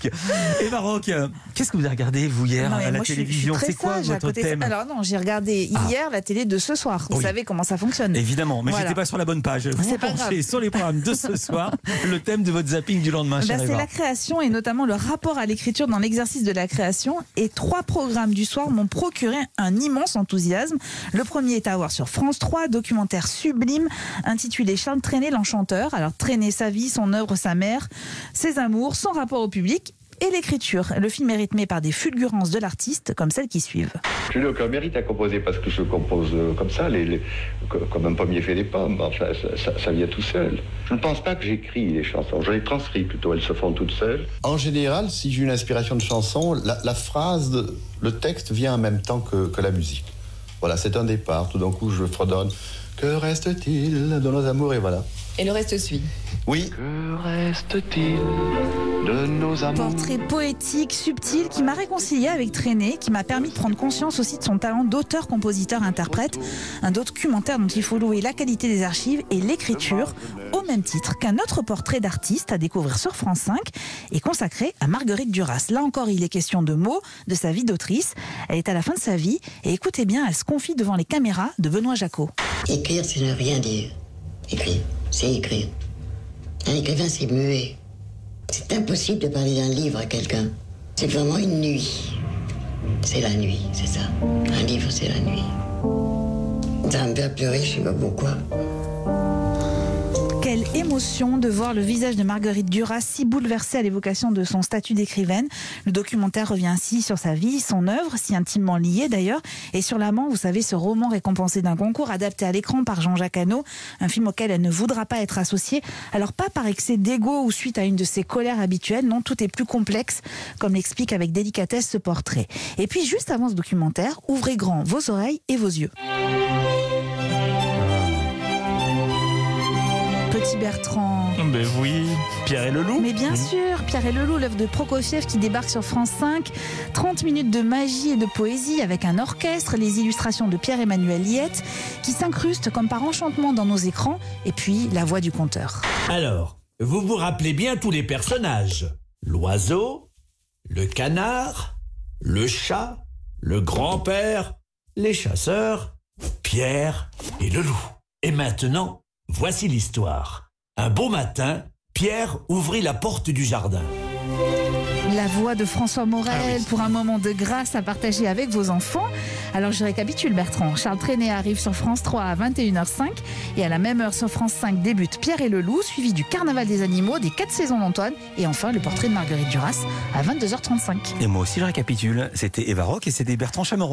presque. Eva Rock, qu'est-ce que vous avez regardé, vous, hier, à la télévision? C'est quoi votre thème? Alors non, j'ai regardé hier la télé de ce soir. Vous savez comment ça fonctionne. Évidemment, mais j'étais pas sur la bonne page. Vous penchez sur les programmes de ce soir, le thème de votre zapping du lendemain, chère Eva. C'est la création et notamment le rapport à l'écriture dans l'exercice de la création. Et 3 programmes du soir m'ont procuré un immense enthousiasme. Le premier est à voir sur France 3, documentaire sublime intitulé Charles Trenet, l'enchanteur. Alors Trenet, sa vie, son œuvre, sa mère, ses amours, son rapport au public et l'écriture. Le film est rythmé par des fulgurances de l'artiste comme celles qui suivent. Je n'ai aucun mérite à composer parce que je compose comme ça, comme un pommier fait des pommes. Enfin, ça vient tout seul. Je ne pense pas que j'écris les chansons, je les transcris plutôt, elles se font toutes seules. En général, si j'ai une inspiration de chanson, la phrase, le texte vient en même temps que la musique. Voilà, c'est un départ, tout d'un coup je fredonne. Que reste-t-il de nos amours, et voilà. Et le reste suit. Oui. Que reste-t-il de nos amours? Portrait poétique, subtil, qui m'a réconcilié avec Trenet, qui m'a permis de prendre conscience aussi de son talent d'auteur, compositeur, interprète. Un documentaire dont il faut louer la qualité des archives et l'écriture, au même titre qu'un autre portrait d'artiste à découvrir sur France 5 et consacré à Marguerite Duras. Là encore, il est question de mots, de sa vie d'autrice. Elle est à la fin de sa vie et écoutez bien, elle se confie devant les caméras de Benoît Jacot. Écrire, c'est ne rien dire. Écrire, c'est écrire. Un écrivain, c'est muet. C'est impossible de parler d'un livre à quelqu'un. C'est vraiment une nuit. C'est la nuit, c'est ça. Un livre, c'est la nuit. Ça me fait pleurer, je sais pas pourquoi. Quelle émotion de voir le visage de Marguerite Duras si bouleversé à l'évocation de son statut d'écrivaine. Le documentaire revient ainsi sur sa vie, son œuvre, si intimement liée d'ailleurs, et sur L'Amant, vous savez, ce roman récompensé d'un concours adapté à l'écran par Jean-Jacques Hano, un film auquel elle ne voudra pas être associée. Alors pas par excès d'ego ou suite à une de ses colères habituelles, non, tout est plus complexe, comme l'explique avec délicatesse ce portrait. Et puis juste avant ce documentaire, ouvrez grand vos oreilles et vos yeux. Petit Bertrand. Ben oui, Pierre et le Loup. Mais bien sûr, Pierre et le Loup, l'œuvre de Prokofiev qui débarque sur France 5. 30 minutes de magie et de poésie avec un orchestre, les illustrations de Pierre-Emmanuel Liette qui s'incrustent comme par enchantement dans nos écrans et puis la voix du conteur. Alors, vous vous rappelez bien tous les personnages. L'oiseau, le canard, le chat, le grand-père, les chasseurs, Pierre et le loup. Et maintenant, voici l'histoire. Un beau matin, Pierre ouvrit la porte du jardin. La voix de François Morel pour un moment de grâce à partager avec vos enfants. Alors je récapitule Bertrand. Charles Trenet arrive sur France 3 à 21h05 et à la même heure sur France 5 débute Pierre et le Loup, suivi du Carnaval des animaux, des 4 saisons d'Antoine et enfin le portrait de Marguerite Duras à 22h35. Et moi aussi je récapitule. C'était Eva Rock et c'était Bertrand Chameron.